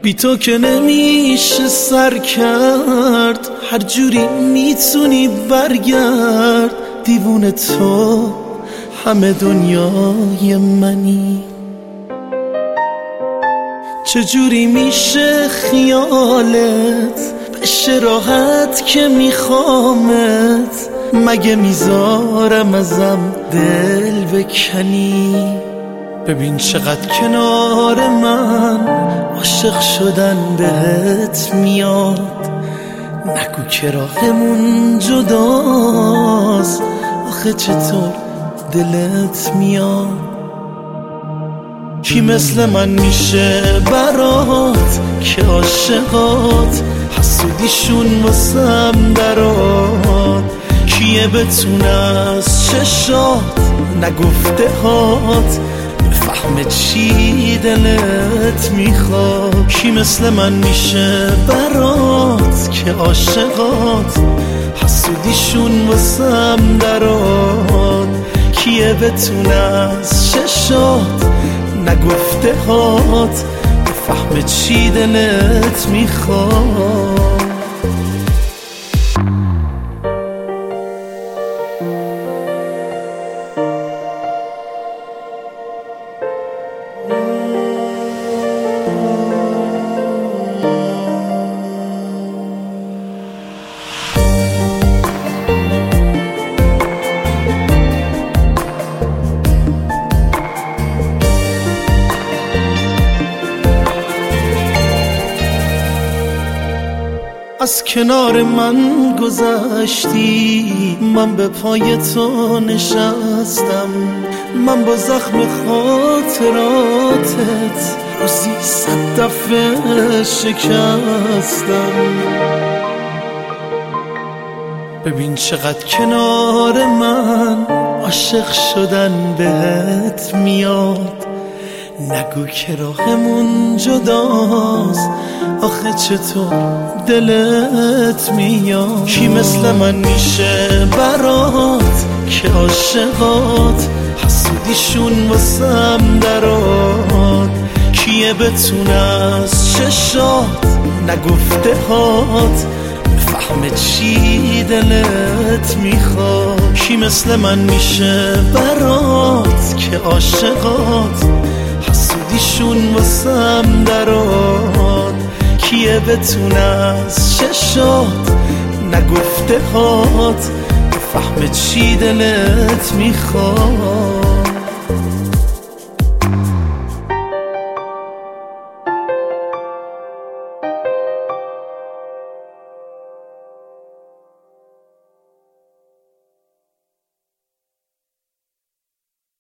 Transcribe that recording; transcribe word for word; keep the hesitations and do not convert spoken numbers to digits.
بی تو که نمیشه سر کرد، هر جوری میتونی برگرد. دیوونه تو همه دنیای منی. چجوری میشه خیالت بشه راحت که میخوامت؟ مگه میذارم ازم دل بکنی؟ ببین چقدر کنار من عاشق شدن بهت میاد. نگو که راهمون جداست، آخه چطور دلت میاد؟ کی مثل من میشه برات که عاشقات حسودیشون واسم درات؟ کیه بتونه از چشات نگفته هات بفهمه چی دلت میخواد؟ کی مثل من میشه برات که عاشقات حسودیشون واسم درات؟ کیه بتونه از چشات نگفته هات بفهمه چی دلت میخواد؟ از کنار من گذشتی، من به پای تو نشستم. من با زخم خاطراتت روزی صد دفعه شکستم. ببین چقدر کنار من عاشق شدن بهت میاد. نگو که راهمون جداست، آخه چطور دلت میاد؟ کی مثل من میشه برات که عاشقات حسودیشون واسم درات؟ کیه بتونه از چشات نگفته هات بفهمه چی دلت میخواد؟ کی مثل من میشه برات که عاشقات حسودیشون واسم درات؟ کیه بتونه از چشات نگفته هات بفهمه چی دلت میخواد؟